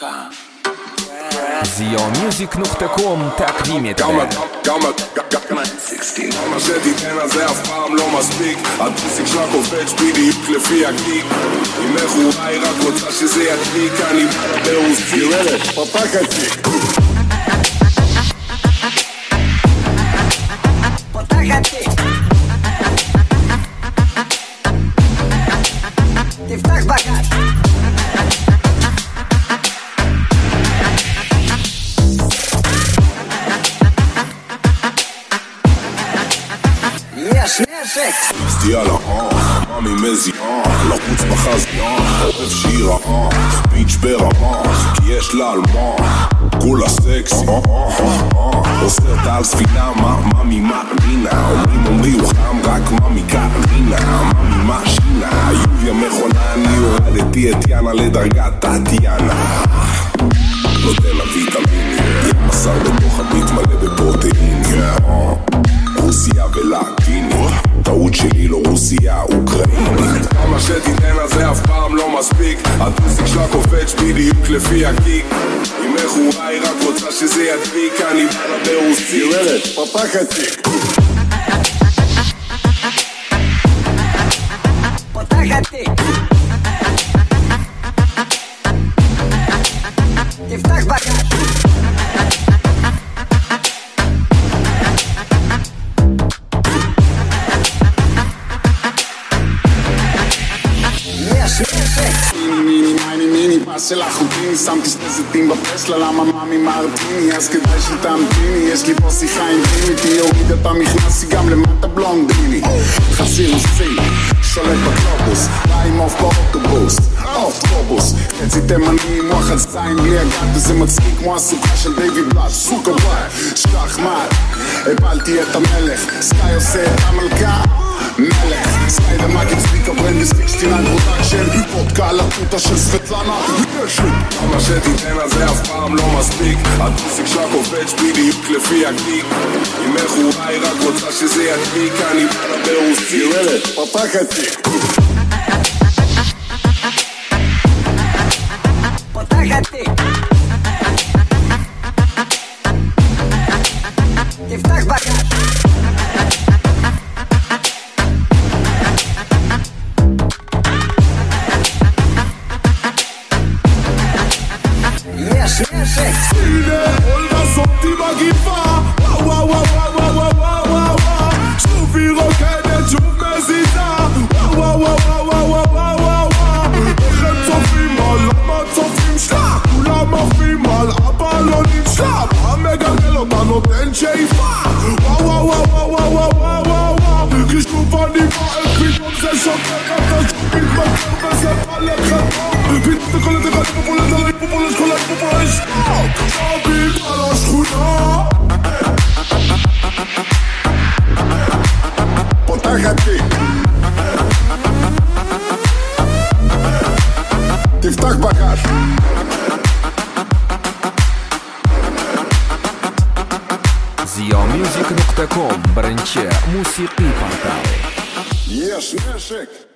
ziomusic.com תקדים את כמה שתיתן הזה אף פעם לא מספיק הטוסיק שלה קופץ בדיוק לפי הקיק אם מחוריי רק רוצה שזה ידליק אני ברוסי ילד, פתח הטיק פתח הטיק תפתח בגש סטייה מאמי מזי לחוץ בחזייה עורף שירה ביץ' ברמה כי יש לה על מה כולה סקסי עושה על ספינה מאמי מאמינה אומרים הוא חם רק מאמי קרינה מאמי מאשינה יוביה מכונה אני הורדתי את יאנה לדרגת טטיאנה נותן לה ויטמין בשר בתוך הביט מלא בפרוטאין רוסיה ולטינית טעות שלי לא רוסיה אוקראינית כמה שתיתן הזה אף פעם לא מספיק הטוסיק שלה קופץ בדיוק לפי הקיק אם מחוריי רק רוצה שזה ידביק אני בלה ברוסי ילד, פתח הטיק פתח הטיק תפתח בגש של החוקים, שמתי שני זיתים בפסלה למה מאמי מרטיני אז כדאי שתמתיני יש לי פה שיחה אינטימית יוריד את המכנסי גם למטה בלונדיני חסיר רוסי שולט בקלובוס באים אוף באוטובוס אוטובוס חצי תימני מוח על זין בלי הגעת וזה מצחיק כמו הסוכה של דיוויד בלאש סוכה וואי שכח מה הפלתי את המלך סקאי עושה את המלכה מלך סקיידר מגיב ספיקה ברנד 69 פרודקשן וודקה על הטוטה של סבטלנה כמה שתיתן הזה אף פעם לא מספיק הטוסיק שלה קופץ בדיוק לפי הקיק אם מחוריי רק רוצה שזה ידביק אני בלה ברוסי ילד, פתח הטיק פתח הטיק תפתח בגש הנה עולה זאתי מגיפה וואו וואו וואו וואו וואו וואו שוב היא רוקדת שוב מזיזה וואו וואו וואו וואו וואו איך הם צופים על למה צופים שלה כולם עפים על הבלונים שלה המגלגל אותה נותן שאיפה וואו וואו וואו וואו וואו וואו כי שוב אני בא פתאום זה שוטר אתה שוב מתבקר וזה בא לך טוב פתאום כל הדבר פופולט עלי פופולט כל הפופולט שביט על השכונה פותח הטיק תפתח בגש ziomusic.com ברנצ'ה מוסיקי פורטל יש נשק